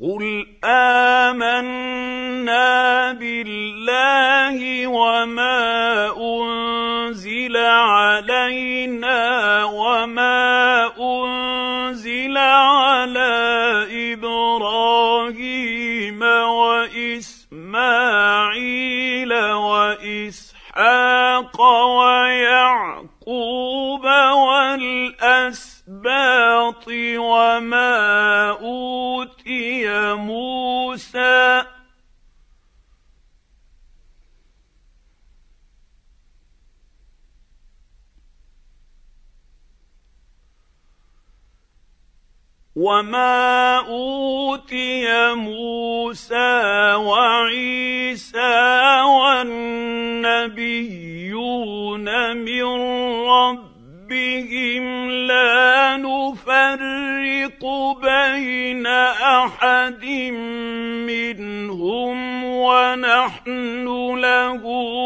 قُلْ آمَنَّا بِاللَّهِ وَمَا أُنزِلَ عَلَيْنَا وَمَا أُنزِلَ عَلَىٰ إِبْرَاهِيمَ وَإِسْمَاعِيلَ وَإِسْحَاقَ وَيَعْقُوبَ وَالْأَسْبَاطِ وما أوتي موسى وعيسى والنبيون من ربهم لا نفرق بين أحد منهم ونحن له